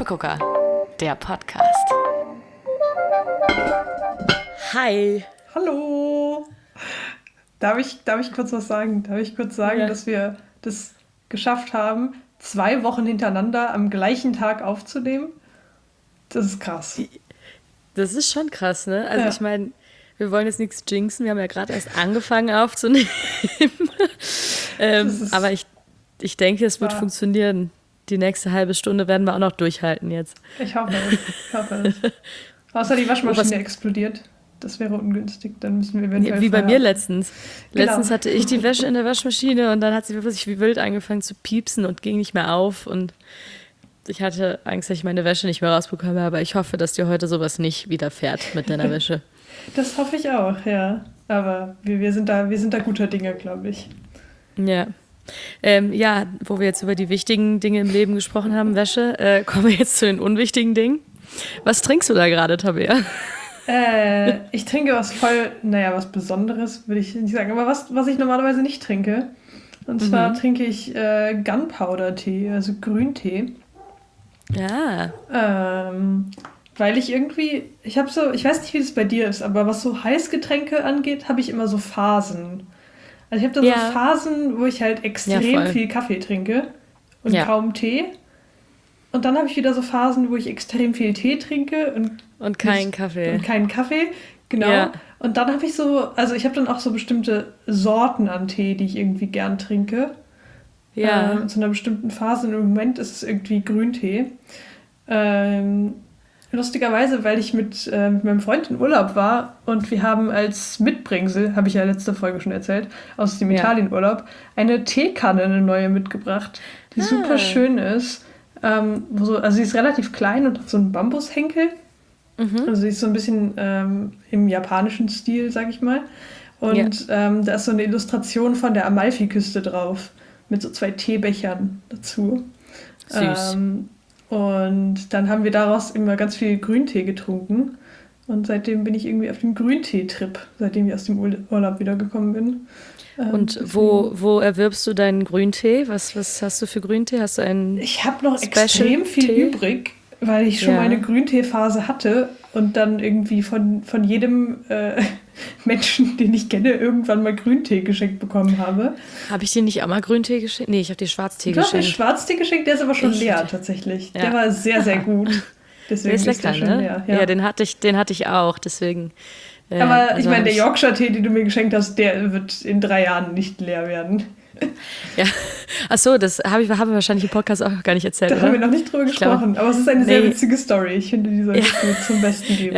Kaffeegucker, der Podcast. Hi. Hallo. Darf ich kurz was sagen? Dass wir das geschafft haben, 2 Wochen hintereinander am gleichen Tag aufzunehmen? Das ist krass. Das ist schon krass, ne? Also ich meine, wir wollen jetzt nichts jinxen. Wir haben ja gerade erst angefangen aufzunehmen. Aber ich denke, es wird funktionieren. Die nächste halbe Stunde werden wir auch noch durchhalten jetzt. Ich hoffe es. Außer die Waschmaschine explodiert. Das wäre ungünstig. Dann müssen wir eventuell wie bei mir letztens. Genau. Letztens hatte ich die Wäsche in der Waschmaschine und dann hat sie wirklich wie wild angefangen zu piepsen und ging nicht mehr auf. Und ich hatte Angst, dass ich meine Wäsche nicht mehr rausbekomme. Aber ich hoffe, dass dir heute sowas nicht widerfährt mit deiner Wäsche. Das hoffe ich auch, ja. Aber wir sind da guter Dinge, glaube ich. Ja. Wo wir jetzt über die wichtigen Dinge im Leben gesprochen haben, Wäsche, kommen wir jetzt zu den unwichtigen Dingen. Was trinkst du da gerade, Tabea? Ich trinke was Besonderes, würde ich nicht sagen, aber was ich normalerweise nicht trinke. Und zwar trinke ich Gunpowder-Tee, also Grüntee. Ja. Weil ich weiß nicht, wie das bei dir ist, aber was so Heißgetränke angeht, habe ich immer so Phasen. Also ich habe da so Phasen, wo ich halt extrem viel Kaffee trinke und kaum Tee. Und dann habe ich wieder so Phasen, wo ich extrem viel Tee trinke und keinen Kaffee. Und keinen Kaffee, genau. Ja. Und dann habe ich ich habe dann auch so bestimmte Sorten an Tee, die ich irgendwie gern trinke. Ja. Zu einer bestimmten Phase. Und im Moment ist es irgendwie Grüntee. Lustigerweise, weil ich mit meinem Freund in Urlaub war und wir haben als Mitbringsel, habe ich ja letzte Folge schon erzählt, aus dem Italienurlaub, eine Teekanne, eine neue mitgebracht, die super schön ist. Sie ist relativ klein und hat so einen Bambushenkel. Also sie ist so ein bisschen im japanischen Stil, sag ich mal. Und da ist so eine Illustration von der Amalfiküste drauf, mit so 2 Teebechern dazu. Süß. Und dann haben wir daraus immer ganz viel Grüntee getrunken. Und seitdem bin ich irgendwie auf dem Grüntee-Trip, seitdem ich aus dem Urlaub wiedergekommen bin. Und wo erwirbst du deinen Grüntee? Was hast du für Grüntee? Hast du einen Ich habe noch extrem viel übrig, weil ich schon meine Grüntee-Phase hatte und dann irgendwie von jedem Menschen, den ich kenne, irgendwann mal Grüntee geschenkt bekommen habe. Habe ich dir nicht auch mal Grüntee geschenkt? Nee, ich habe dir Schwarztee geschenkt. Du hast mir Schwarztee geschenkt, der ist aber schon leer tatsächlich. Ja. Der war sehr, sehr gut. Deswegen der ist lecker, der schon leer. Ja, den hatte ich auch, deswegen. Aber ich meine, der Yorkshire-Tee, den du mir geschenkt hast, der wird in 3 Jahren nicht leer werden. Ja, achso, das haben wir wahrscheinlich im Podcast auch gar nicht erzählt. Da haben wir noch nicht drüber gesprochen, aber es ist eine sehr witzige Story. Ich finde, die soll ich zum Besten geben. Ja,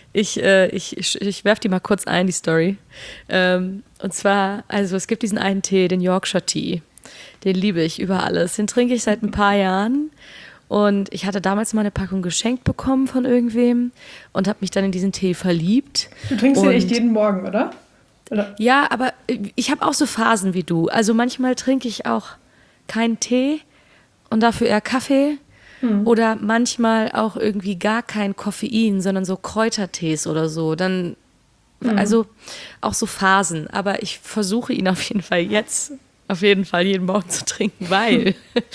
ich werfe die mal kurz ein, die Story. Und zwar, also es gibt diesen einen Tee, den Yorkshire Tea. Den liebe ich über alles. Den trinke ich seit ein paar Jahren. Und ich hatte damals mal eine Packung geschenkt bekommen von irgendwem und habe mich dann in diesen Tee verliebt. Du trinkst den echt jeden Morgen, oder? Ja, aber ich habe auch so Phasen wie du. Also manchmal trinke ich auch keinen Tee und dafür eher Kaffee. Oder manchmal auch irgendwie gar kein Koffein, sondern so Kräutertees oder so. Dann, also auch so Phasen. Aber ich versuche ihn auf jeden Fall jeden Morgen zu trinken, weil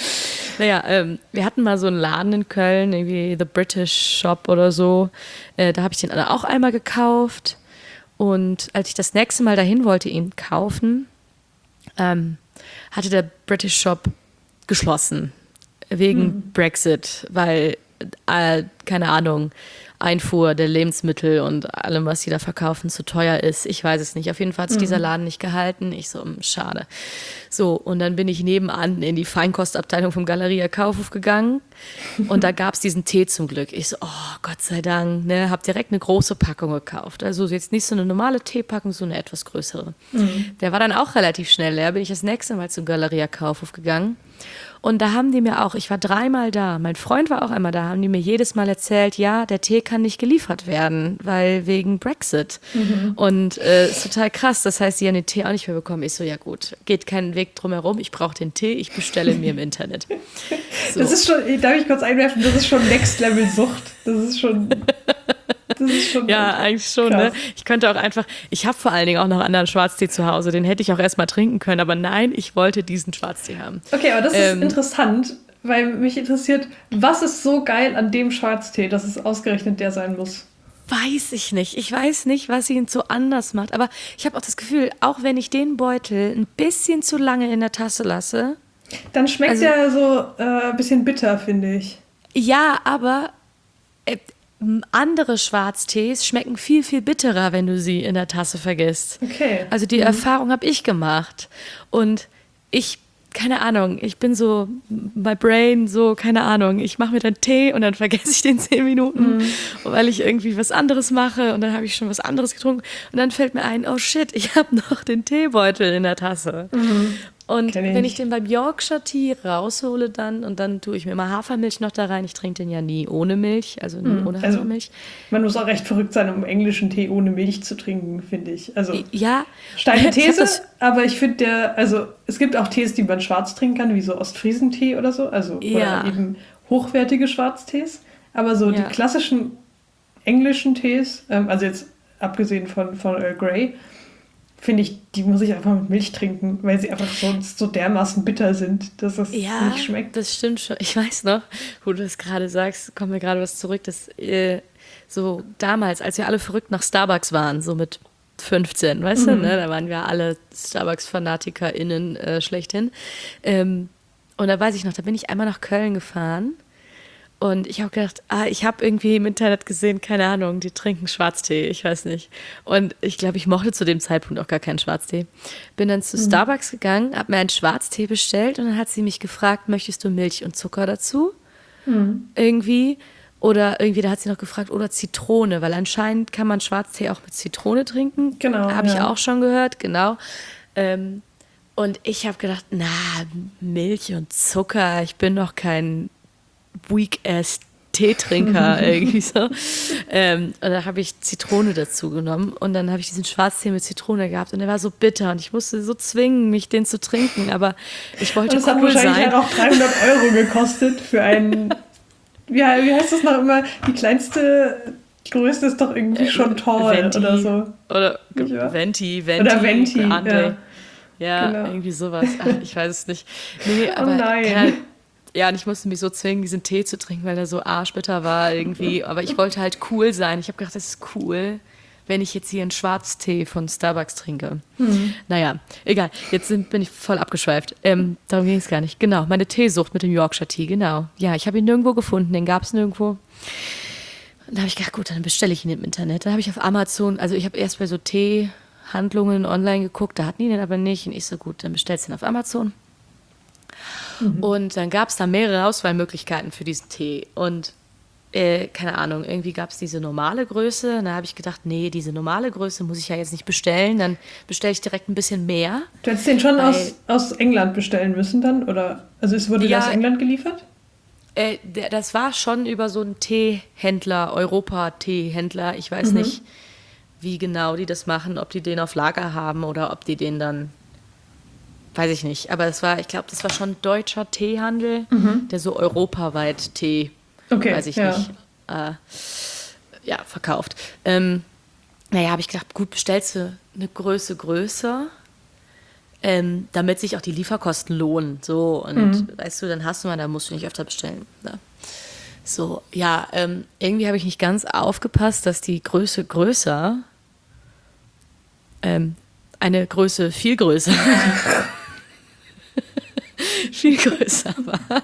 wir hatten mal so einen Laden in Köln, irgendwie The British Shop oder so. Da habe ich den auch einmal gekauft. Und als ich das nächste Mal dahin wollte, ihn kaufen, hatte der British Shop geschlossen. Wegen Brexit, weil, keine Ahnung, Einfuhr der Lebensmittel und allem, was sie da verkaufen, zu teuer ist. Ich weiß es nicht. Auf jeden Fall hat sich dieser Laden nicht gehalten. Ich so, schade. So, und dann bin ich nebenan in die Feinkostabteilung vom Galeria Kaufhof gegangen und da gab es diesen Tee zum Glück. Ich so, oh Gott sei Dank, ne, hab direkt eine große Packung gekauft. Also jetzt nicht so eine normale Teepackung, so eine etwas größere. Der war dann auch relativ schnell leer, bin ich das nächste Mal zum Galeria Kaufhof gegangen. Und da haben die mir auch, ich war 3-mal da, mein Freund war auch einmal da, haben die mir jedes Mal erzählt, ja, der Tee kann nicht geliefert werden, weil wegen Brexit. Und ist total krass, das heißt, die haben den Tee auch nicht mehr bekommen. Ich so, ja gut, geht keinen Weg drum herum, ich brauche den Tee, ich bestelle ihn mir im Internet. So. Das ist schon, darf ich kurz einwerfen, das ist schon Next-Level-Sucht. Das ist schon ja, eigentlich schon, krass. Ne? Ich könnte auch einfach, ich habe vor allen Dingen auch noch anderen Schwarztee zu Hause, den hätte ich auch erstmal trinken können, aber nein, ich wollte diesen Schwarztee haben. Okay, aber das ist interessant, weil mich interessiert, was ist so geil an dem Schwarztee, dass es ausgerechnet der sein muss? Weiß ich nicht. Ich weiß nicht, was ihn so anders macht. Aber ich habe auch das Gefühl, auch wenn ich den Beutel ein bisschen zu lange in der Tasse lasse. Dann schmeckt er so ein bisschen bitter, finde ich. Ja, aber andere Schwarztees schmecken viel, viel bitterer, wenn du sie in der Tasse vergisst. Okay. Also die Erfahrung habe ich gemacht. Und keine Ahnung, ich bin so, my brain so, keine Ahnung, ich mache mir dann Tee und dann vergesse ich den 10 Minuten, weil ich irgendwie was anderes mache und dann habe ich schon was anderes getrunken und dann fällt mir ein, oh shit, ich habe noch den Teebeutel in der Tasse. Und wenn ich den beim Yorkshire Tea raushole und dann tue ich mir immer Hafermilch noch da rein. Ich trinke den ja nie ohne Milch, also nie ohne Hafermilch. Man muss auch recht verrückt sein, um englischen Tee ohne Milch zu trinken, finde ich. Also ja, steile These, aber ich finde es gibt auch Tees, die man schwarz trinken kann, wie so Ostfriesentee oder so, oder eben hochwertige Schwarztees. Aber so die klassischen englischen Tees, also jetzt abgesehen von Earl Grey, finde ich, die muss ich einfach mit Milch trinken, weil sie einfach so dermaßen bitter sind, dass es nicht schmeckt. Das stimmt schon. Ich weiß noch, wo du das gerade sagst, kommt mir gerade was zurück, dass so damals, als wir alle verrückt nach Starbucks waren, so mit 15, weißt du, ne? Da waren wir alle Starbucks-FanatikerInnen schlechthin. Und da weiß ich noch, da bin ich einmal nach Köln gefahren. Und ich habe gedacht, ich habe irgendwie im Internet gesehen, keine Ahnung, die trinken Schwarztee, ich weiß nicht. Und ich glaube, ich mochte zu dem Zeitpunkt auch gar keinen Schwarztee. Bin dann zu Starbucks gegangen, habe mir einen Schwarztee bestellt und dann hat sie mich gefragt, möchtest du Milch und Zucker dazu? Irgendwie. Oder irgendwie, da hat sie noch gefragt, oder Zitrone, weil anscheinend kann man Schwarztee auch mit Zitrone trinken. Genau. Habe ich auch schon gehört, genau. Und ich habe gedacht, Milch und Zucker, ich bin doch kein weak-ass Teetrinker irgendwie so. Und da habe ich Zitrone dazu genommen und dann habe ich diesen Schwarztee mit Zitrone gehabt und der war so bitter und ich musste so zwingen, mich den zu trinken, aber ich wollte cool sein. Das hat wahrscheinlich auch 300 € gekostet für einen, wie heißt das noch immer, die größte ist doch irgendwie schon tall Venti, oder so. Oder Venti. Oder Venti, ja, genau. Irgendwie sowas. Ach, ich weiß es nicht. Nee, aber nein. Ja, und ich musste mich so zwingen, diesen Tee zu trinken, weil der so arschbitter war irgendwie. Aber ich wollte halt cool sein. Ich habe gedacht, das ist cool, wenn ich jetzt hier einen Schwarztee von Starbucks trinke. Naja, egal. Jetzt bin ich voll abgeschweift. Darum ging es gar nicht. Genau, meine Teesucht mit dem Yorkshire Tea, genau. Ja, ich habe ihn nirgendwo gefunden, den gab es nirgendwo. Und da habe ich gedacht, gut, dann bestelle ich ihn im Internet. Da habe ich auf Amazon, also ich habe erst bei so Teehandlungen online geguckt, da hatten die den aber nicht. Und ich so, gut, dann bestellst du ihn auf Amazon. Und dann gab es da mehrere Auswahlmöglichkeiten für diesen Tee. Und keine Ahnung, irgendwie gab es diese normale Größe. Und da habe ich gedacht, nee, diese normale Größe muss ich ja jetzt nicht bestellen. Dann bestelle ich direkt ein bisschen mehr. Du hättest den schon aus England bestellen müssen dann? Oder? Also es wurde aus England geliefert? Das war schon über so einen Teehändler, Europa-Teehändler. Ich weiß nicht, wie genau die das machen, ob die den auf Lager haben oder ob die den dann... Weiß ich nicht, aber ich glaube, das war schon ein deutscher Teehandel, der so europaweit Tee, weiß ich nicht, verkauft. Habe ich gedacht, gut, bestellst du eine Größe größer, damit sich auch die Lieferkosten lohnen. So, und weißt du, dann hast du mal, da musst du nicht öfter bestellen. Ne? So, ja, irgendwie habe ich nicht ganz aufgepasst, dass die Größe größer eine Größe viel größer viel größer war.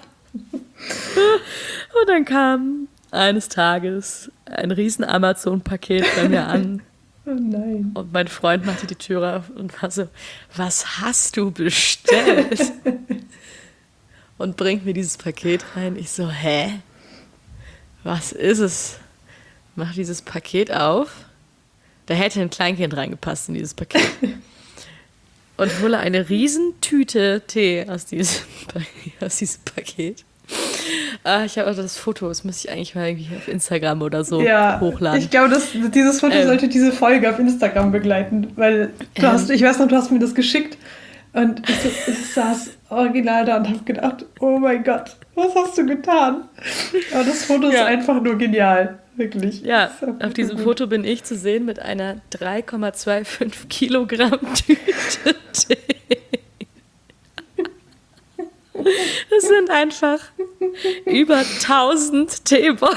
Und dann kam eines Tages ein riesen Amazon-Paket bei mir an. Oh nein. Und mein Freund machte die Tür auf und war so, was hast du bestellt? Und bringt mir dieses Paket rein. Ich so, hä? Was ist es? Mach dieses Paket auf. Da hätte ein Kleinkind reingepasst in dieses Paket. Und hole eine riesen Tüte Tee aus diesem Paket. Ich habe auch das Foto, das müsste ich eigentlich mal irgendwie auf Instagram oder so hochladen. Ich glaube, dieses Foto sollte diese Folge auf Instagram begleiten, weil ich weiß noch, du hast mir das geschickt und ich saß original da und habe gedacht, oh mein Gott, was hast du getan? Aber das Foto ist einfach nur genial. Wirklich. Ja, auf diesem Foto bin ich zu sehen mit einer 3,25 Kilogramm Tüte Tee. Das sind einfach Über 1000 Teebeutel.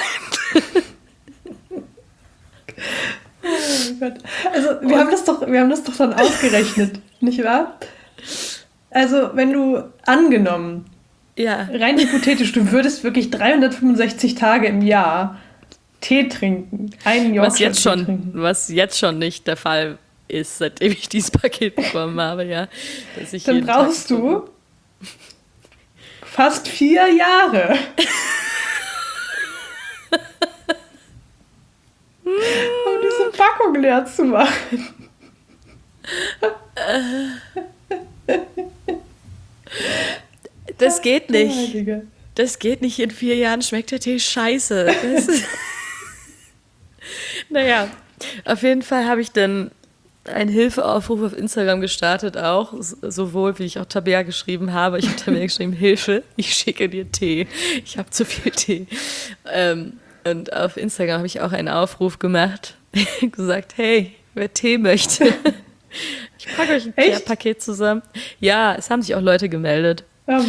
Oh Gott. Also wir haben das doch dann ausgerechnet, nicht wahr? Also wenn du angenommen, rein hypothetisch, du würdest wirklich 365 Tage im Jahr Tee trinken, einen Yorkshire-Tee trinken. Was jetzt schon nicht der Fall ist, seitdem ich dieses Paket bekommen habe, ja. Dann brauchst du fast 4 Jahre. Um diese Packung leer zu machen. Das geht nicht. Das geht nicht. In 4 Jahren schmeckt der Tee scheiße. Naja, auf jeden Fall habe ich dann einen Hilfeaufruf auf Instagram gestartet auch, sowohl wie ich auch Tabea geschrieben habe. Ich habe Tabea geschrieben, Hilfe, ich schicke dir Tee. Ich habe zu viel Tee. Und auf Instagram habe ich auch einen Aufruf gemacht, gesagt, hey, wer Tee möchte, ich packe euch ein Paket zusammen. Ja, es haben sich auch Leute gemeldet.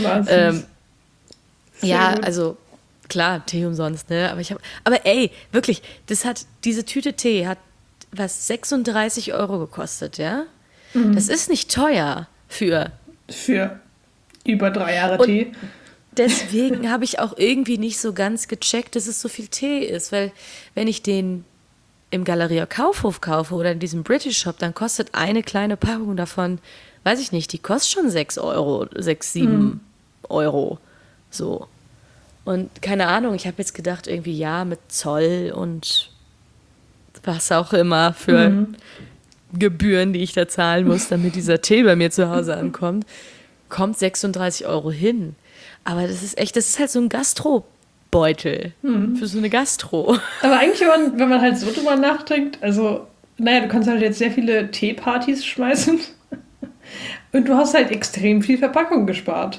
Ja, also klar, Tee umsonst, ne? Aber ey, wirklich, diese Tüte Tee hat was 36 € gekostet, ja? Das ist nicht teuer für über 3 Jahre Tee. Deswegen habe ich auch irgendwie nicht so ganz gecheckt, dass es so viel Tee ist, weil wenn ich den im Galeria Kaufhof kaufe oder in diesem British Shop, dann kostet eine kleine Packung davon, weiß ich nicht, die kostet schon 6 €, 6, 7 €, so. Und keine Ahnung, ich habe jetzt gedacht, irgendwie ja, mit Zoll und was auch immer für Gebühren, die ich da zahlen muss, damit dieser Tee bei mir zu Hause ankommt, kommt 36 € hin. Aber das ist halt so ein Gastrobeutel für so eine Gastro. Aber eigentlich, wenn man halt so drüber nachdenkt, also, naja, du kannst halt jetzt sehr viele Teepartys schmeißen und du hast halt extrem viel Verpackung gespart.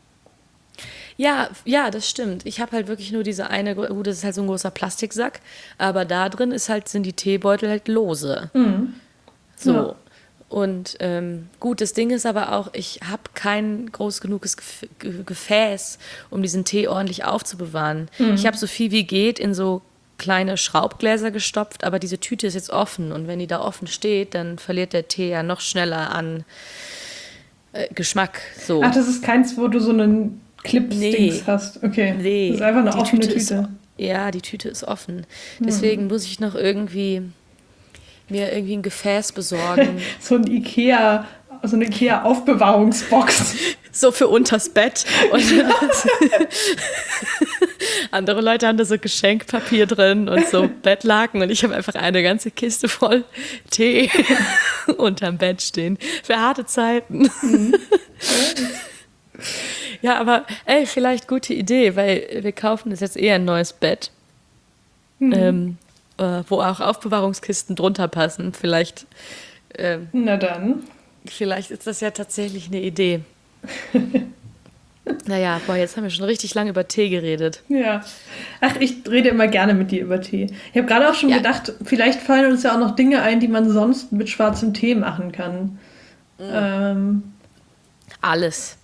Ja, das stimmt. Ich habe halt wirklich nur diese eine, gut, das ist halt so ein großer Plastiksack, aber da drin sind die Teebeutel halt lose. So. Ja. Und gut, das Ding ist aber auch, ich habe kein groß genuges Gefäß, um diesen Tee ordentlich aufzubewahren. Ich habe so viel wie geht in so kleine Schraubgläser gestopft, aber diese Tüte ist jetzt offen und wenn die da offen steht, dann verliert der Tee ja noch schneller an Geschmack. So. Ach, das ist keins, wo du so einen Clips-Dings hast. Okay. Nee. Das ist einfach eine offene Tüte. Die Tüte ist offen. Deswegen muss ich noch mir irgendwie ein Gefäß besorgen. so eine Ikea-Aufbewahrungsbox. So für unters Bett. Und andere Leute haben da so Geschenkpapier drin und so Bettlaken und ich habe einfach eine ganze Kiste voll Tee unterm Bett stehen. Für harte Zeiten. Ja, aber ey, vielleicht gute Idee, weil wir kaufen das jetzt eher ein neues Bett, wo auch Aufbewahrungskisten drunter passen. Vielleicht. Na dann. Vielleicht ist das ja tatsächlich eine Idee. Naja, jetzt haben wir schon richtig lange über Tee geredet. Ja. Ach, ich rede immer gerne mit dir über Tee. Ich habe gerade auch schon gedacht, vielleicht fallen uns ja auch noch Dinge ein, die man sonst mit schwarzem Tee machen kann. Alles.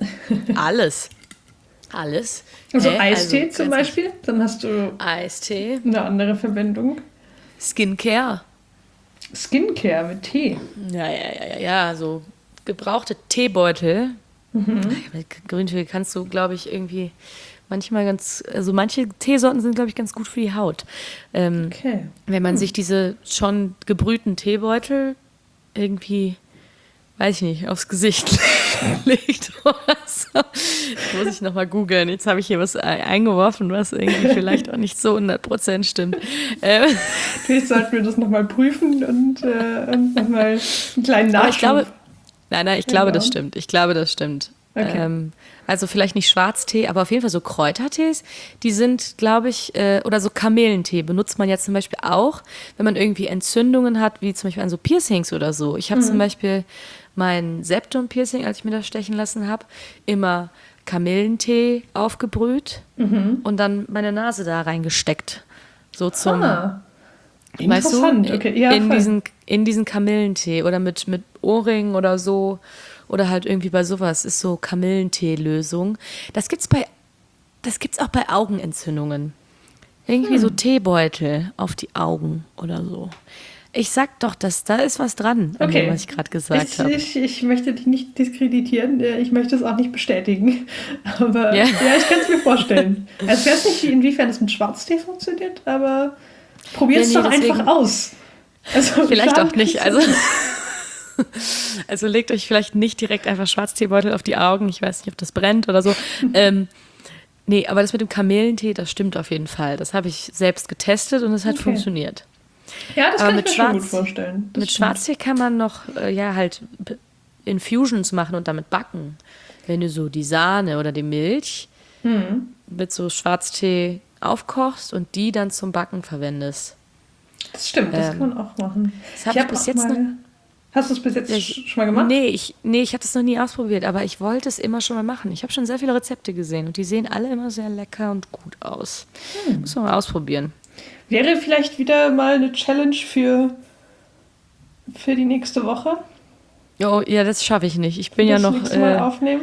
Also Eistee zum Beispiel, dann hast du Eistee. Eine andere Verwendung. Skincare mit Tee. Ja, so gebrauchte Teebeutel. Mit Grüntee kannst du, glaube ich, irgendwie manchmal manche Teesorten sind, glaube ich, ganz gut für die Haut. Okay. Wenn man sich diese schon gebrühten Teebeutel irgendwie, weiß ich nicht, aufs Gesicht legt oder so. Muss ich nochmal googeln. Jetzt habe ich hier was eingeworfen, was irgendwie vielleicht auch nicht so 100% stimmt. Vielleicht sollten wir das nochmal prüfen und nochmal einen kleinen Nachschub. Ich glaube, das stimmt. Okay. Also vielleicht nicht Schwarztee, aber auf jeden Fall so Kräutertees, die sind, glaube ich, oder so Kamelentee benutzt man ja zum Beispiel auch, wenn man irgendwie Entzündungen hat, wie zum Beispiel an so Piercings oder so. Ich habe zum Beispiel mein Septum-Piercing, als ich mir das stechen lassen habe, immer Kamillentee aufgebrüht und dann meine Nase da reingesteckt. So zum, weißt du, okay. Ja, in diesen Kamillentee oder mit Ohrringen oder so oder halt irgendwie bei sowas ist so Kamillentee-Lösung. Das gibt's das gibt's auch bei Augenentzündungen. Irgendwie so Teebeutel auf die Augen oder so. Ich sag doch, da ist was dran, an dem, was ich gerade gesagt habe. Ich möchte dich nicht diskreditieren, ich möchte es auch nicht bestätigen. Aber ja, ich kann es mir vorstellen. Also ich weiß nicht, inwiefern es mit Schwarztee funktioniert, aber probier es doch einfach aus. Also, vielleicht auch nicht. Also legt euch vielleicht nicht direkt einfach Schwarzteebeutel auf die Augen. Ich weiß nicht, ob das brennt oder so. Nee, aber das mit dem Kamillentee, das stimmt auf jeden Fall. Das habe ich selbst getestet und es hat funktioniert. Ja, das kann ich mir schon gut vorstellen. Mit Schwarztee kann man noch halt Infusions machen und damit backen. Wenn du so die Sahne oder die Milch mit so Schwarztee aufkochst und die dann zum Backen verwendest. Das stimmt, das kann man auch machen. Das habe ich bis jetzt noch. Hast du es bis jetzt schon mal gemacht? Nee, ich habe das noch nie ausprobiert, aber ich wollte es immer schon mal machen. Ich habe schon sehr viele Rezepte gesehen und die sehen alle immer sehr lecker und gut aus. Muss man mal ausprobieren. Wäre vielleicht wieder mal eine Challenge für die nächste Woche? Oh, ja, das schaffe ich nicht. Ich bin ja noch. Das Mal aufnehmen?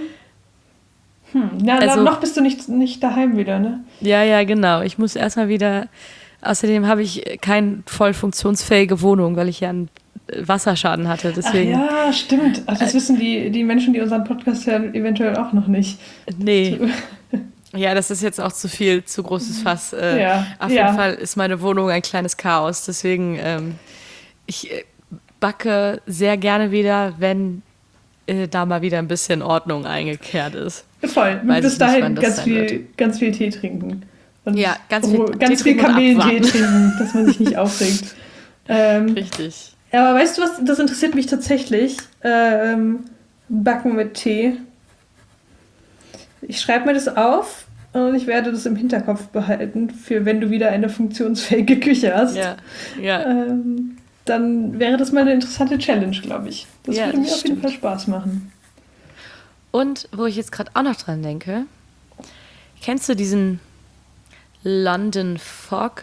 Noch bist du nicht daheim wieder, ne? Ja, genau. Ich muss erstmal wieder. Außerdem habe ich keine voll funktionsfähige Wohnung, weil ich ja einen Wasserschaden hatte. Deswegen. Ach ja, stimmt. Ach, das wissen die Menschen, die unseren Podcast hören, eventuell auch noch nicht. Nee. Ja, das ist jetzt auch zu großes Fass. Auf jeden Fall ist meine Wohnung ein kleines Chaos. Deswegen, ich backe sehr gerne wieder, wenn da mal wieder ein bisschen Ordnung eingekehrt ist. Voll. Bis dahin ganz viel Tee trinken. Und ja, ganz viel Kamillentee trinken, dass man sich nicht aufregt. Richtig. Aber weißt du was, das interessiert mich tatsächlich. Backen mit Tee. Ich schreibe mir das auf und ich werde das im Hinterkopf behalten, für wenn du wieder eine funktionsfähige Küche hast. Ja. Dann wäre das mal eine interessante Challenge, glaube ich. Das würde mir auf jeden Fall Spaß machen. Und wo ich jetzt gerade auch noch dran denke, kennst du diesen London Fog?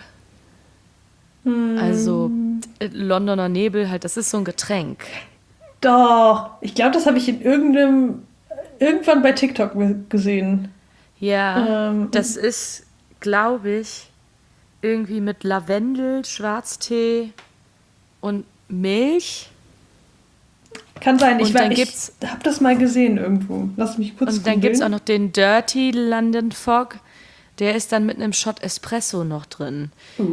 Also Londoner Nebel, halt, das ist so ein Getränk. Doch, ich glaube, das habe ich irgendwann bei TikTok gesehen. Ja, das ist, glaube ich, irgendwie mit Lavendel, Schwarztee und Milch. Kann sein, ich habe das mal gesehen irgendwo. Lass mich kurz Und dann gibt es auch noch den Dirty London Fog. Der ist dann mit einem Shot Espresso noch drin.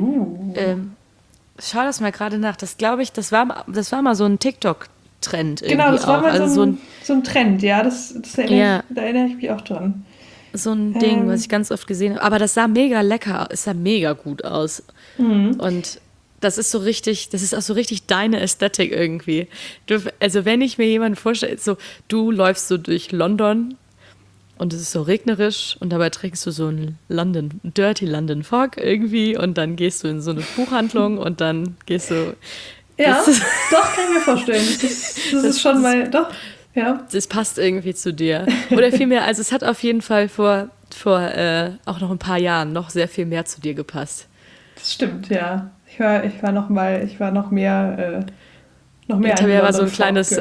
Schau das mal gerade nach. Das glaube ich, das war mal so ein TikTok-Trend. Genau, das war mal so ein Trend, ja. Da erinnere ich mich auch dran. So ein Ding, was ich ganz oft gesehen habe. Aber das sah mega lecker, es sah mega gut aus. Und das ist auch so richtig deine Ästhetik irgendwie. Also wenn ich mir jemanden vorstelle, so du läufst so durch London und es ist so regnerisch und dabei trägst du so einen Dirty London Fog irgendwie und dann gehst du in so eine Buchhandlung und dann gehst du... Ja, doch, kann ich mir vorstellen. Das ist schon mal, doch, ja. Das passt irgendwie zu dir. Oder vielmehr, also es hat auf jeden Fall vor auch noch ein paar Jahren noch sehr viel mehr zu dir gepasst. Das stimmt, ja. Ich war noch mehr Hinter war so ein kleines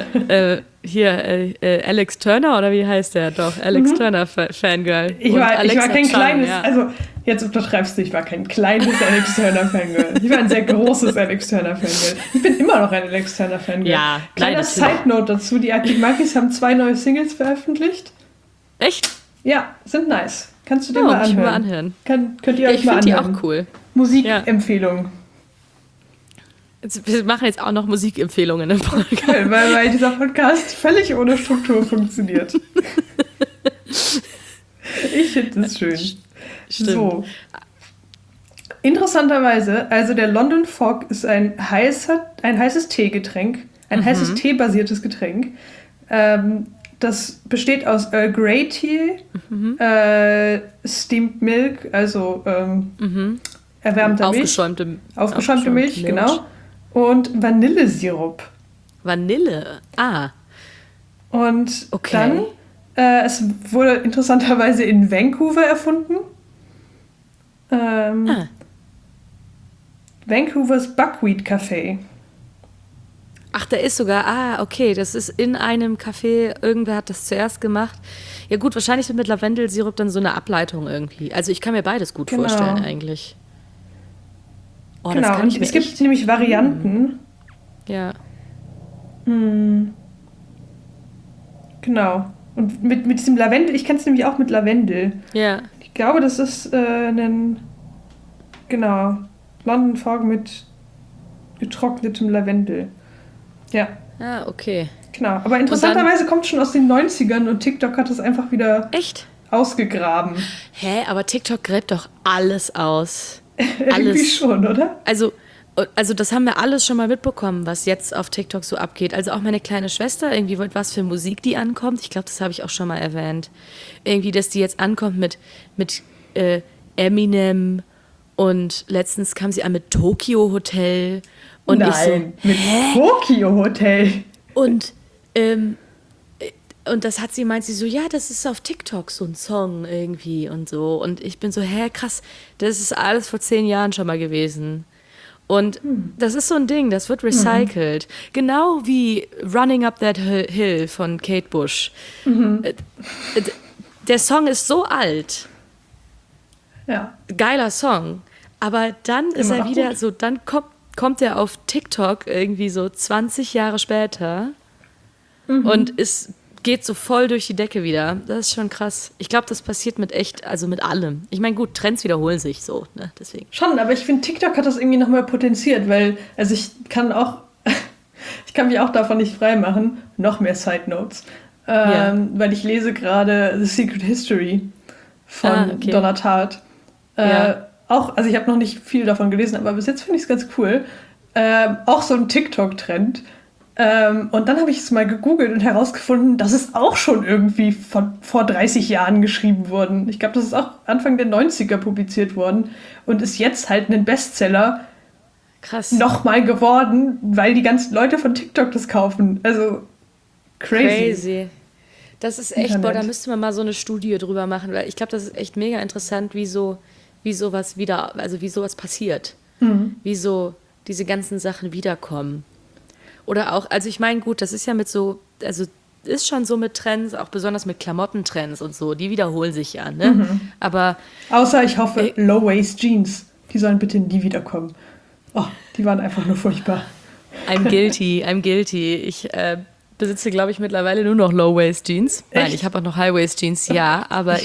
Alex Turner, oder wie heißt der? Doch, Alex Turner Fangirl. Ich war kein kleines, also jetzt untertreibst du, ich war kein kleines Alex Turner Fangirl. Ich war ein sehr großes Alex Turner Fangirl. Ich bin immer noch ein Alex Turner Fangirl. Ja, kleiner Side-Note dazu, die Arctic Monkeys haben 2 neue Singles veröffentlicht. Echt? Ja, sind nice. Kannst du dir mal anhören. Könnt ihr euch mal anhören. Ich finde die auch cool. Musikempfehlung. Wir machen jetzt auch noch Musikempfehlungen im Podcast. Weil dieser Podcast völlig ohne Struktur funktioniert. Ich finde das schön. Stimmt. So. Interessanterweise, also der London Fog ist ein heißes Teegetränk, ein heißes Tee-basiertes Getränk. Das besteht aus Earl Grey Tee, Steamed Milk, also erwärmter Milch. Aufgeschäumte Milch, genau. Und Vanillesirup. Vanille? Ah. Und dann, es wurde interessanterweise in Vancouver erfunden. Vancouvers Buckwheat Café. Ach, da ist sogar, okay, das ist in einem Café, irgendwer hat das zuerst gemacht. Ja gut, wahrscheinlich wird mit Lavendelsirup dann so eine Ableitung irgendwie. Also ich kann mir beides gut vorstellen eigentlich. Oh, genau, das kann ich mir es gibt nämlich Varianten. Ja. Genau. Und mit diesem Lavendel, ich kenne es nämlich auch mit Lavendel. Ja. Ich glaube, das ist London Fog mit getrocknetem Lavendel. Ja. Ah, okay. Genau. Aber interessanterweise kommt es schon aus den 90ern und TikTok hat es einfach wieder echt ausgegraben. Hä, aber TikTok gräbt doch alles aus. Irgendwie schon, oder? Also das haben wir alles schon mal mitbekommen, was jetzt auf TikTok so abgeht. Also auch meine kleine Schwester, irgendwie was für Musik die ankommt. Ich glaube, das habe ich auch schon mal erwähnt. Irgendwie, dass die jetzt ankommt mit Eminem und letztens kam sie an mit Tokyo Hotel. Und nein, ich so, mit Tokyo Hotel. Und das meint sie so, ja, das ist auf TikTok so ein Song irgendwie und so. Und ich bin so, krass, das ist alles vor 10 Jahren schon mal gewesen. Und das ist so ein Ding, das wird recycelt. Genau wie Running Up That Hill von Kate Bush. Der Song ist so alt. Ja. Geiler Song. Aber dann ist er wieder gut. So, dann kommt er auf TikTok irgendwie so 20 Jahre später und geht so voll durch die Decke wieder. Das ist schon krass. Ich glaube, das passiert mit allem. Ich meine, gut, Trends wiederholen sich so, ne? Deswegen. Schon, aber ich finde, TikTok hat das irgendwie nochmal potenziert, weil, also ich kann mich auch davon nicht freimachen. Noch mehr Side Notes. Weil ich lese gerade The Secret History von Donna Tartt. Also ich habe noch nicht viel davon gelesen, aber bis jetzt finde ich es ganz cool. Auch so ein TikTok-Trend. Und dann habe ich es mal gegoogelt und herausgefunden, das ist auch schon irgendwie vor 30 Jahren geschrieben worden. Ich glaube, das ist auch Anfang der 90er publiziert worden und ist jetzt halt ein Bestseller nochmal geworden, weil die ganzen Leute von TikTok das kaufen. Also crazy. Das ist echt, da müsste man mal so eine Studie drüber machen, weil ich glaube, das ist echt mega interessant, wie sowas passiert. Wie diese ganzen Sachen wiederkommen. Oder auch, also ich meine, gut, das ist ja ist schon so mit Trends, auch besonders mit Klamottentrends und so, die wiederholen sich ja, ne? Aber außer ich hoffe, Low-Waist-Jeans, die sollen bitte nie wiederkommen. Oh, die waren einfach nur furchtbar. I'm guilty. Ich besitze, glaube ich, mittlerweile nur noch Low-Waist-Jeans. Nein, ich habe auch noch High-Waist-Jeans, ja, aber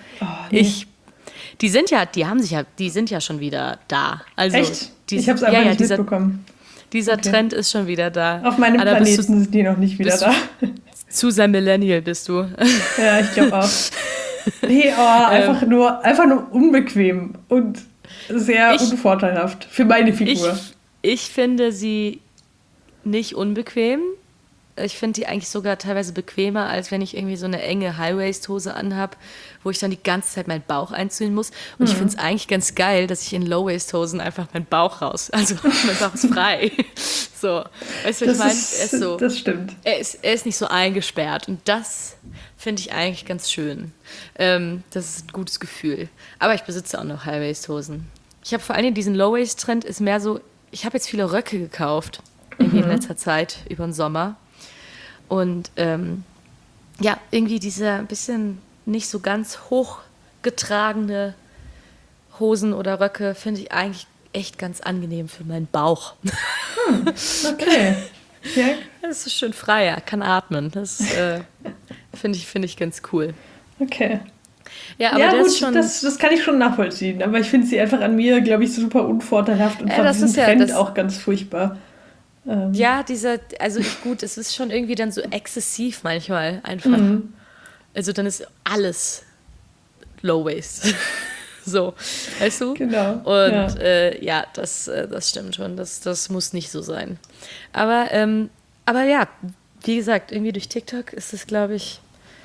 die sind ja schon wieder da. Also, echt? Ich habe es einfach nicht mitbekommen. Dieser Trend ist schon wieder da. Auf meinem Planeten sind die noch nicht wieder da. Zu sehr Millennial bist du. Ja, ich glaube auch. Nee, einfach nur unbequem und sehr unvorteilhaft für meine Figur. Ich finde sie nicht unbequem. Ich finde die eigentlich sogar teilweise bequemer, als wenn ich irgendwie so eine enge High-Waist-Hose anhab, wo ich dann die ganze Zeit meinen Bauch einziehen muss. Und ich finde es eigentlich ganz geil, dass ich in Low-Waist-Hosen einfach meinen Bauch also mein Bauch ist frei. So, weißt du, was ich meine? Das stimmt. Er ist nicht so eingesperrt und das finde ich eigentlich ganz schön. Das ist ein gutes Gefühl. Aber ich besitze auch noch High-Waist-Hosen. Ich habe vor allem diesen Low-Waist-Trend ist mehr so, ich habe jetzt viele Röcke gekauft in letzter Zeit über den Sommer. Und irgendwie dieser ein bisschen nicht so ganz hochgetragene Hosen oder Röcke finde ich eigentlich echt ganz angenehm für meinen Bauch. Okay. Ja. Das ist schön freier, kann atmen. Das finde ich ganz cool. Okay. Ja, aber gut, ist schon das kann ich schon nachvollziehen. Aber ich finde sie einfach an mir, glaube ich, super unvorteilhaft und von diesem Trend auch ganz furchtbar. Ja, es ist schon irgendwie dann so exzessiv manchmal einfach. Also dann ist alles Low-Waist. So, weißt du? Genau. Und das stimmt schon, das muss nicht so sein. Aber ja, wie gesagt, irgendwie durch TikTok ist es, glaube ich,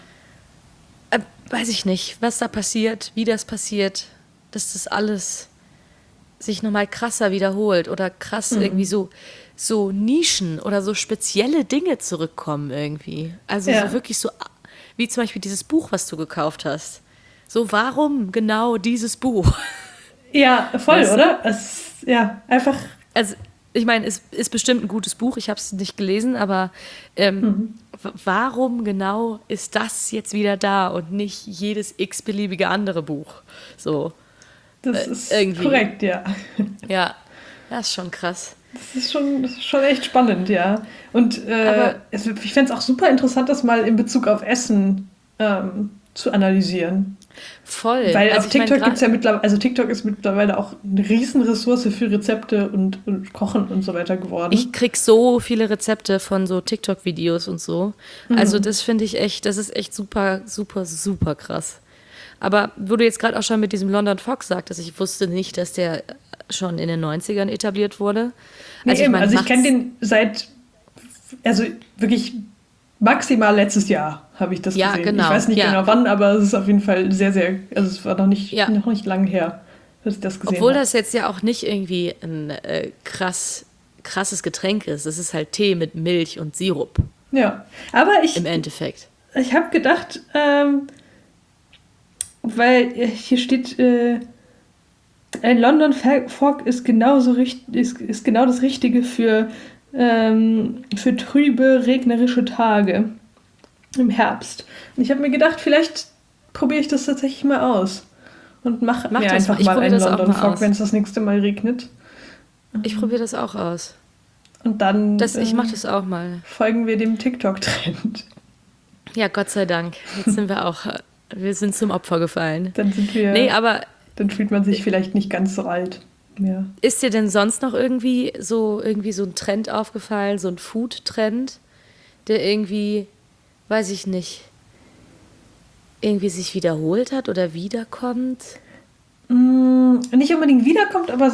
weiß ich nicht, was da passiert, wie das passiert, dass das alles sich nochmal krasser wiederholt oder krass irgendwie so Nischen oder so spezielle Dinge zurückkommen irgendwie. Also so wirklich so, wie zum Beispiel dieses Buch, was du gekauft hast. So, warum genau dieses Buch? Ja, voll, weißt du? Oder? Einfach... ich meine, es ist bestimmt ein gutes Buch, ich habe es nicht gelesen, aber warum genau ist das jetzt wieder da und nicht jedes x-beliebige andere Buch? So, das ist irgendwie korrekt, ja. Ja, das ist schon krass. Das ist schon echt spannend, ja. Und ich fände es auch super interessant, das mal in Bezug auf Essen zu analysieren. Voll. Weil auf TikTok gibt es ja mittlerweile, also TikTok ist mittlerweile auch eine Riesenressource für Rezepte und Kochen und so weiter geworden. Ich krieg so viele Rezepte von so TikTok-Videos und so. Also das finde ich echt, das ist echt super, super, super krass. Aber wo du jetzt gerade auch schon mit diesem London Fog sagtest, ich wusste nicht, dass der schon in den 90ern etabliert wurde. Also ich kenne den also wirklich maximal letztes Jahr habe ich das gesehen. Genau, ich weiß nicht genau wann, aber es ist auf jeden Fall sehr, sehr, also es war noch nicht lange her, dass ich das gesehen habe. Obwohl das jetzt ja auch nicht irgendwie ein krasses Getränk ist. Es ist halt Tee mit Milch und Sirup. Ja, aber im Endeffekt. Ich habe gedacht, weil hier steht, ein London Fog ist genau das Richtige für trübe, regnerische Tage im Herbst. Und ich habe mir gedacht, vielleicht probiere ich das tatsächlich mal aus und mache mir einfach mal einen London Fog, wenn es das nächste Mal regnet. Ich probiere das auch aus. Und dann ich mache das auch mal. Folgen wir dem TikTok-Trend. Ja, Gott sei Dank. Jetzt sind wir sind zum Opfer gefallen. Dann dann fühlt man sich vielleicht nicht ganz so alt. Ja. Ist dir denn sonst noch irgendwie so ein Trend aufgefallen, so ein Food-Trend, der irgendwie, weiß ich nicht, irgendwie sich wiederholt hat oder wiederkommt? Nicht unbedingt wiederkommt, aber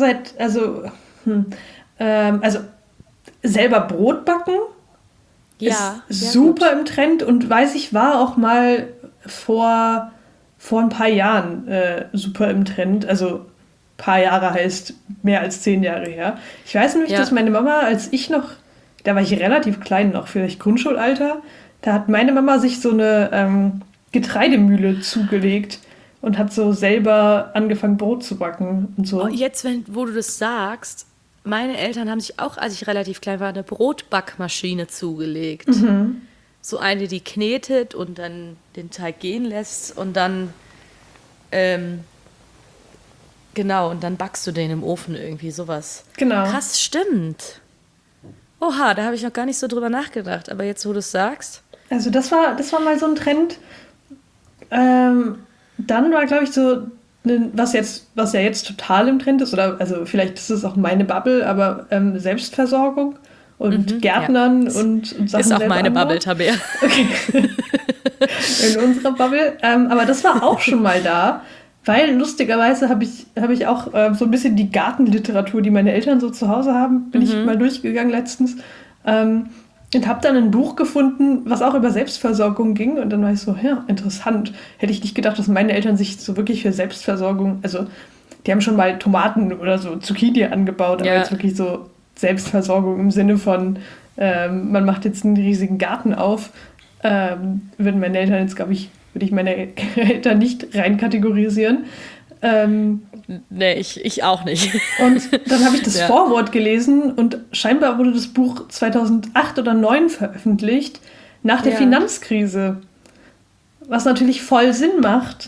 selber Brot backen ist super im Trend und war auch mal vor ein paar Jahren super im Trend. Also paar Jahre heißt mehr als 10 Jahre her. Ich weiß nämlich, dass meine Mama, da war ich relativ klein noch, vielleicht Grundschulalter, da hat meine Mama sich so eine Getreidemühle zugelegt und hat so selber angefangen, Brot zu backen und so. Oh, jetzt, wo du das sagst, meine Eltern haben sich auch, als ich relativ klein war, eine Brotbackmaschine zugelegt. Mhm. So eine, die knetet und dann den Teig gehen lässt und dann genau, und dann backst du den im Ofen irgendwie, sowas. Genau. Krass, stimmt. Oha, da habe ich noch gar nicht so drüber nachgedacht. Aber jetzt, wo du es sagst. Also das war mal so ein Trend. Dann war, glaube ich, so, was ja jetzt total im Trend ist, oder also vielleicht ist es auch meine Bubble, aber Selbstversorgung und Gärtnern und Sachen. Ist auch meine Bubble, Tabea. Okay. In unserer Bubble. Aber das war auch schon mal da. Weil lustigerweise habe ich auch so ein bisschen die Gartenliteratur, die meine Eltern so zu Hause haben, bin ich mal durchgegangen letztens. Und habe dann ein Buch gefunden, was auch über Selbstversorgung ging. Und dann war ich so, ja, interessant. Hätte ich nicht gedacht, dass meine Eltern sich so wirklich für Selbstversorgung, also die haben schon mal Tomaten oder so Zucchini angebaut, aber jetzt wirklich so Selbstversorgung im Sinne von, man macht jetzt einen riesigen Garten auf. Würden meine Eltern jetzt, glaube ich, würde ich meine Eltern nicht rein kategorisieren. Nee, ich auch nicht. Und dann habe ich das Vorwort gelesen und scheinbar wurde das Buch 2008 oder 2009 veröffentlicht, nach der Finanzkrise. Was natürlich voll Sinn macht,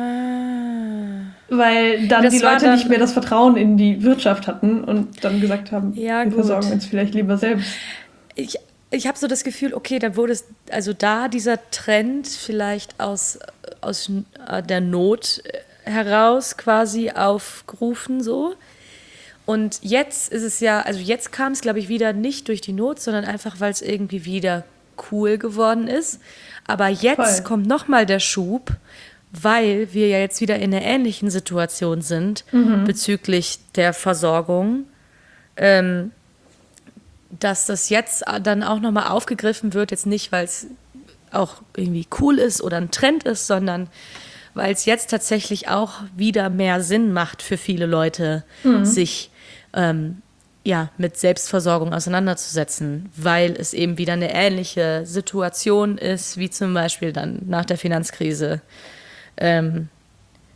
weil dann die Leute nicht mehr das Vertrauen in die Wirtschaft hatten und dann gesagt haben, wir versorgen uns vielleicht lieber selbst. Ich habe so das Gefühl, okay, da wurde es, also da dieser Trend vielleicht aus der Not heraus quasi aufgerufen so. Und jetzt ist es jetzt kam es, glaube ich, wieder nicht durch die Not, sondern einfach, weil es irgendwie wieder cool geworden ist. Aber jetzt kommt nochmal der Schub, weil wir ja jetzt wieder in einer ähnlichen Situation sind bezüglich der Versorgung, dass das jetzt dann auch nochmal aufgegriffen wird, jetzt nicht, weil es auch irgendwie cool ist oder ein Trend ist, sondern weil es jetzt tatsächlich auch wieder mehr Sinn macht für viele Leute, sich mit Selbstversorgung auseinanderzusetzen, weil es eben wieder eine ähnliche Situation ist, wie zum Beispiel dann nach der Finanzkrise,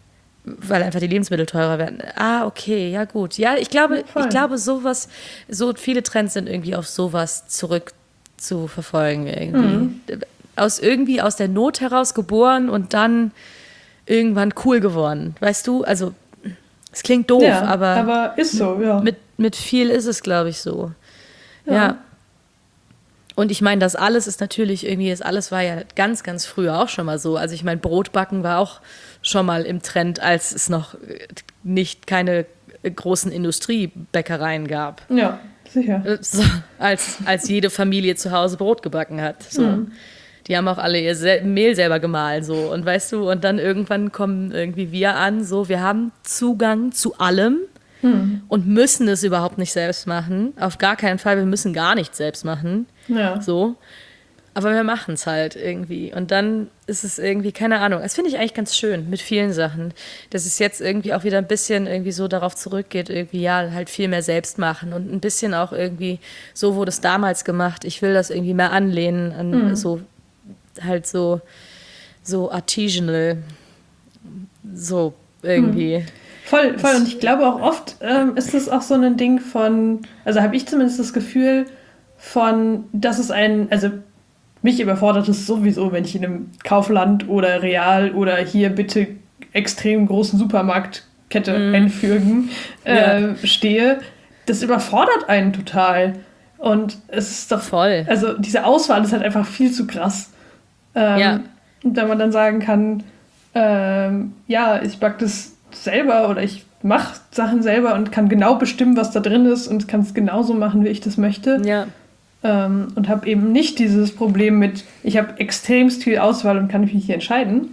weil einfach die Lebensmittel teurer werden. Ah, okay, ja gut. Ja, ich glaube sowas, so viele Trends sind irgendwie auf sowas zurück zu verfolgen irgendwie. Aus der Not heraus geboren und dann irgendwann cool geworden. Weißt du? Also, es klingt doof, aber ist so, ja. Mit viel ist es, glaube ich, so. Ja. Und ich meine, das alles ist natürlich irgendwie, das alles war ja ganz, ganz früher auch schon mal so. Also ich meine, Brotbacken war auch schon mal im Trend, als es noch keine großen Industriebäckereien gab. Ja, sicher. So, als jede Familie zu Hause Brot gebacken hat. So. Mhm. Die haben auch alle ihr Mehl selber gemahlen, so. Und weißt du, und dann irgendwann kommen irgendwie wir an, so, wir haben Zugang zu allem und müssen es überhaupt nicht selbst machen. Auf gar keinen Fall, wir müssen gar nichts selbst machen. Ja. So. Aber wir machen es halt irgendwie. Und dann ist es irgendwie, keine Ahnung, das finde ich eigentlich ganz schön mit vielen Sachen, dass es jetzt irgendwie auch wieder ein bisschen irgendwie so darauf zurückgeht, irgendwie ja, halt viel mehr selbst machen und ein bisschen auch irgendwie, so wurde es damals gemacht, ich will das irgendwie mehr anlehnen an so halt so artisanal, so irgendwie. Voll. Und ich glaube auch oft ist es auch so ein Ding von, also habe ich zumindest das Gefühl von, dass es also mich überfordert es sowieso, wenn ich in einem Kaufland oder Real oder hier bitte extrem großen Supermarktkette einfügen stehe. Das überfordert einen total. Und es ist doch voll. Also diese Auswahl ist halt einfach viel zu krass. Und wenn man dann sagen kann, ich backe das selber oder ich mache Sachen selber und kann genau bestimmen, was da drin ist und kann es genauso machen, wie ich das möchte. Ja. Und habe eben nicht dieses Problem mit, ich habe extremst viel Auswahl und kann mich nicht entscheiden.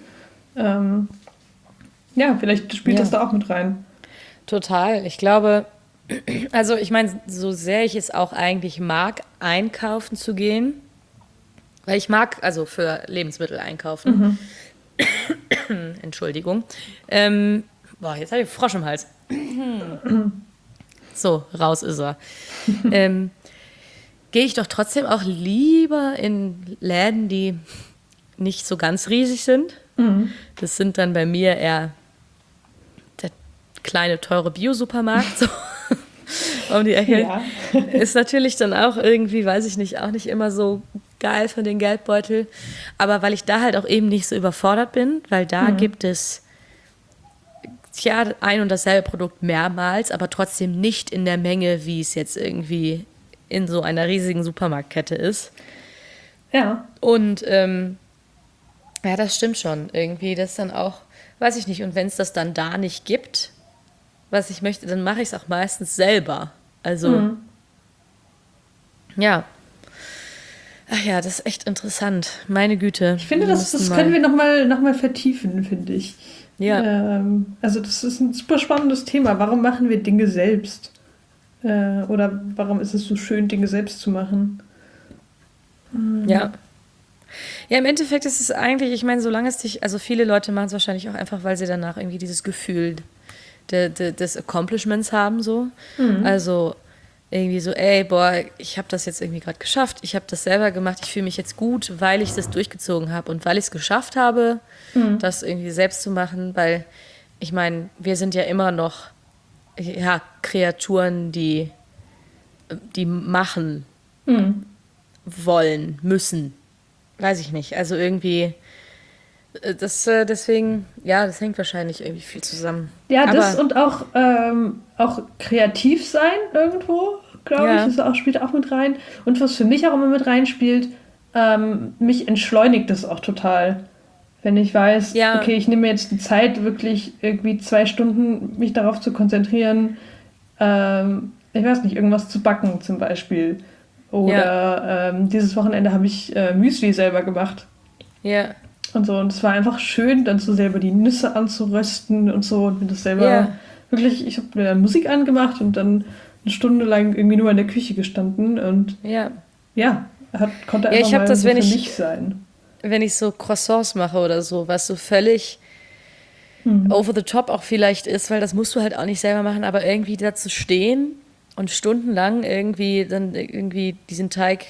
Vielleicht spielt das da auch mit rein. Total. Ich glaube, also ich meine, so sehr ich es auch eigentlich mag, einkaufen zu gehen, weil ich mag also für Lebensmittel einkaufen. Entschuldigung. Jetzt habe ich einen Frosch im Hals. So, raus ist er. Gehe ich doch trotzdem auch lieber in Läden, die nicht so ganz riesig sind. Das sind dann bei mir eher der kleine, teure Bio-Supermarkt. So. Um die Ecke. Ja. Ist natürlich dann auch irgendwie, weiß ich nicht, auch nicht immer so geil für den Geldbeutel. Aber weil ich da halt auch eben nicht so überfordert bin, weil da gibt es ein und dasselbe Produkt mehrmals, aber trotzdem nicht in der Menge, wie es jetzt irgendwie in so einer riesigen Supermarktkette ist. Ja. Und das stimmt schon. Irgendwie, das dann auch, weiß ich nicht, und wenn es das dann da nicht gibt, was ich möchte, dann mache ich es auch meistens selber. Also, ja. Ach ja, das ist echt interessant. Meine Güte. Ich finde, das können wir noch mal vertiefen, finde ich. Ja. Also das ist ein super spannendes Thema. Warum machen wir Dinge selbst? Oder warum ist es so schön, Dinge selbst zu machen? Ja. Ja, im Endeffekt ist es eigentlich, ich meine, solange es dich, also viele Leute machen es wahrscheinlich auch einfach, weil sie danach irgendwie dieses Gefühl des Accomplishments haben, so. Also irgendwie so, ich habe das jetzt irgendwie gerade geschafft, ich habe das selber gemacht, ich fühle mich jetzt gut, weil ich das durchgezogen habe und weil ich es geschafft habe, das irgendwie selbst zu machen, weil ich meine, wir sind ja immer noch Kreaturen, die machen wollen, müssen. Weiß ich nicht. Also irgendwie, deswegen, das hängt wahrscheinlich irgendwie viel zusammen. Ja, das und auch kreativ sein irgendwo, glaube ich, das spielt auch mit rein. Und was für mich auch immer mit reinspielt, mich entschleunigt das auch total. Wenn ich weiß, okay, ich nehme mir jetzt die Zeit, wirklich irgendwie 2 Stunden mich darauf zu konzentrieren, ich weiß nicht, irgendwas zu backen zum Beispiel. Oder dieses Wochenende habe ich Müsli selber gemacht. Ja. Und so. Und es war einfach schön, dann so selber die Nüsse anzurösten und so. Und mir das selber wirklich, ich habe mir Musik angemacht und dann eine Stunde lang irgendwie nur in der Küche gestanden. Und konnte einfach mal so für mich sein. Wenn ich so Croissants mache oder so, was so völlig over the top auch vielleicht ist, weil das musst du halt auch nicht selber machen, aber irgendwie da zu stehen und stundenlang irgendwie diesen Teig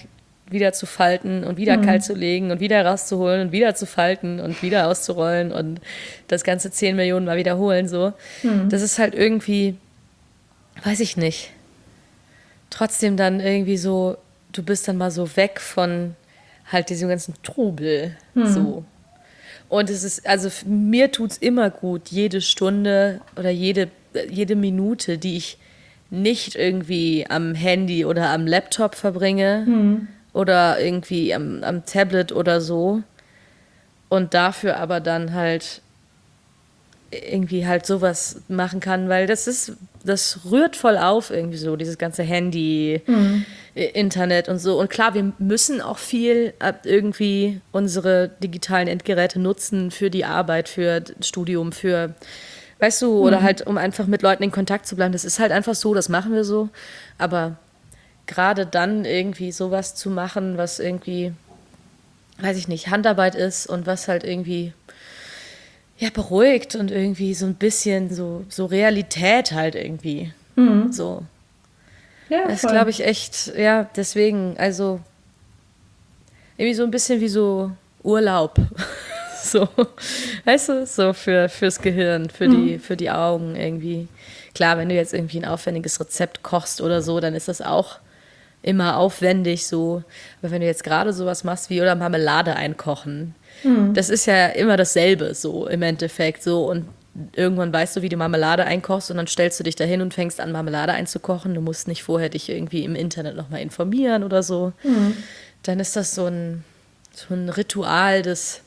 wieder zu falten und wieder kalt zu legen und wieder rauszuholen und wieder zu falten und wieder auszurollen und das Ganze 10 Millionen Mal wiederholen, so. Das ist halt irgendwie, weiß ich nicht, trotzdem dann irgendwie so, du bist dann mal so weg von halt diesem ganzen Trubel, so. Und es ist, also mir tut's immer gut, jede Stunde oder jede Minute, die ich nicht irgendwie am Handy oder am Laptop verbringe oder irgendwie am Tablet oder so und dafür aber dann halt irgendwie halt sowas machen kann, weil das rührt voll auf irgendwie so, dieses ganze Handy, Internet und so. Und klar, wir müssen auch viel irgendwie unsere digitalen Endgeräte nutzen für die Arbeit, für das Studium, für, weißt du, oder halt, um einfach mit Leuten in Kontakt zu bleiben. Das ist halt einfach so, das machen wir so. Aber gerade dann irgendwie sowas zu machen, was irgendwie, weiß ich nicht, Handarbeit ist und was halt irgendwie ja, beruhigt und irgendwie so ein bisschen so Realität halt irgendwie. So. Ja, das glaube ich echt, ja, deswegen, also irgendwie so ein bisschen wie so Urlaub. So, weißt du, so fürs Gehirn, für die Augen irgendwie. Klar, wenn du jetzt irgendwie ein aufwendiges Rezept kochst oder so, dann ist das auch immer aufwendig so. Aber wenn du jetzt gerade sowas machst wie oder Marmelade einkochen, das ist ja immer dasselbe so im Endeffekt so und irgendwann weißt du, wie du Marmelade einkochst und dann stellst du dich dahin und fängst an, Marmelade einzukochen. Du musst nicht vorher dich irgendwie im Internet nochmal informieren oder so. Dann ist das so ein Ritual des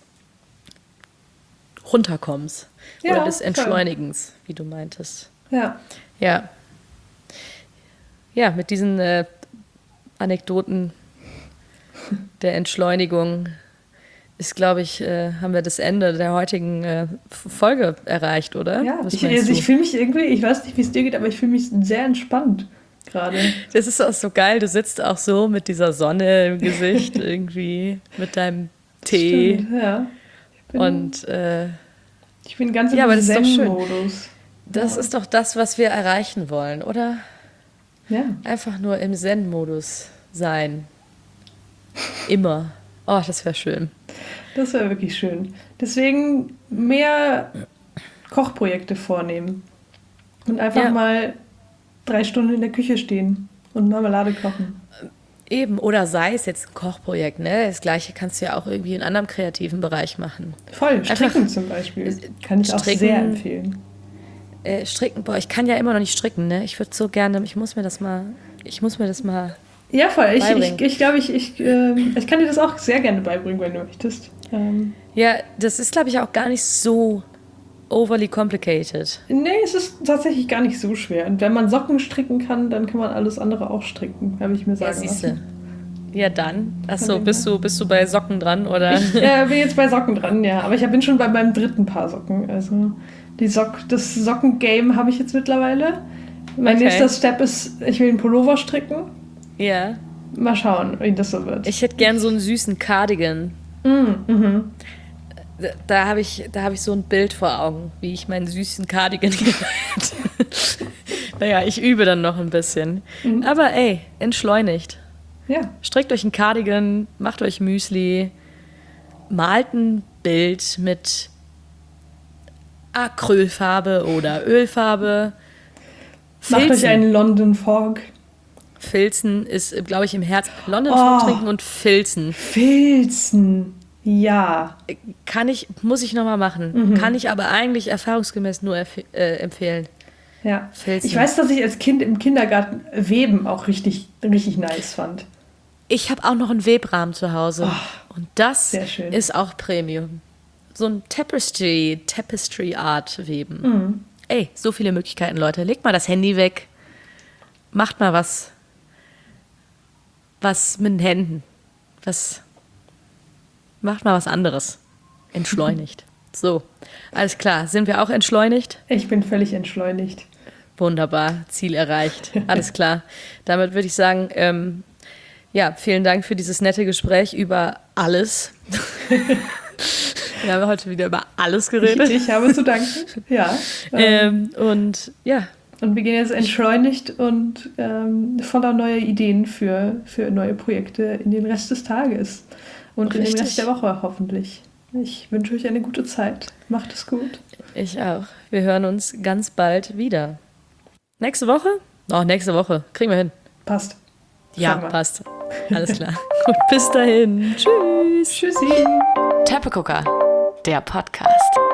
Runterkommens oder des Entschleunigens, wie du meintest. Ja. Ja. Ja, mit diesen Anekdoten der Entschleunigung ist, glaube ich, haben wir das Ende der heutigen Folge erreicht, oder? Ja, ich fühle mich irgendwie, ich weiß nicht, wie es dir geht, aber ich fühle mich sehr entspannt gerade. Das ist auch so geil, du sitzt auch so mit dieser Sonne im Gesicht irgendwie, mit deinem Tee. Stimmt, ja. Ich bin ganz im Zen-Modus. Das ist doch das, was wir erreichen wollen, oder? Ja. Einfach nur im Zen-Modus sein. Immer. Oh, das wäre schön. Das wäre wirklich schön. Deswegen mehr Kochprojekte vornehmen. Und einfach mal 3 Stunden in der Küche stehen und Marmelade kochen. Eben, oder sei es jetzt ein Kochprojekt, ne? Das Gleiche kannst du ja auch irgendwie in einem anderen kreativen Bereich machen. Voll, Stricken zum Beispiel. Kann ich auch sehr empfehlen. Stricken, boah, ich kann ja immer noch nicht stricken, ne? Ich würde so gerne, ich muss mir das mal ja, voll. Ich glaube, ich kann dir das auch sehr gerne beibringen, wenn du möchtest. Ja, das ist, glaube ich, auch gar nicht so overly complicated. Nee, es ist tatsächlich gar nicht so schwer. Und wenn man Socken stricken kann, dann kann man alles andere auch stricken, habe ich mir sagen lassen. Ja, dann. Achso, bist du bei Socken dran, oder? Ich bin jetzt bei Socken dran, ja. Aber ich bin schon bei meinem 3. Paar Socken. Also das Socken-Game habe ich jetzt mittlerweile. Mein nächster Step ist, ich will einen Pullover stricken. Ja. Mal schauen, wie das so wird. Ich hätte gern so einen süßen Cardigan. Da habe ich so ein Bild vor Augen, wie ich meinen süßen Cardigan gewählt. Naja, ich übe dann noch ein bisschen. Aber ey, entschleunigt. Ja. Strickt euch ein Cardigan, macht euch Müsli, malt ein Bild mit Acrylfarbe oder Ölfarbe. Macht euch einen London Fog. Filzen ist, glaube ich, im Herbst. London Fog trinken und Filzen. Filzen, ja. Muss ich nochmal machen. Kann ich aber eigentlich erfahrungsgemäß nur empfehlen. Ja. Filzen. Ich weiß, dass ich als Kind im Kindergarten Weben auch richtig, richtig nice fand. Ich habe auch noch einen Webrahmen zu Hause. Und das schön. ist auch Premium. So ein Tapestry Art Weben. Ey, so viele Möglichkeiten, Leute. Legt mal das Handy weg. Macht mal was mit den Händen. Macht mal was anderes. Entschleunigt. So, alles klar. Sind wir auch entschleunigt? Ich bin völlig entschleunigt. Wunderbar, Ziel erreicht. Alles klar. Damit würde ich sagen, vielen Dank für dieses nette Gespräch über alles. Wir haben heute wieder über alles geredet. Ich habe zu danken. Ja. Und ja, Und wir gehen jetzt entschleunigt und voller neuer Ideen für neue Projekte in den Rest des Tages und in den Rest der Woche hoffentlich. Ich wünsche euch eine gute Zeit. Macht es gut. Ich auch. Wir hören uns ganz bald wieder. Nächste Woche? Nächste Woche. Kriegen wir hin. Passt. Ja, passt. Alles klar. Gut, bis dahin. Tschüss. Tschüssi. Teppegucker, der Podcast.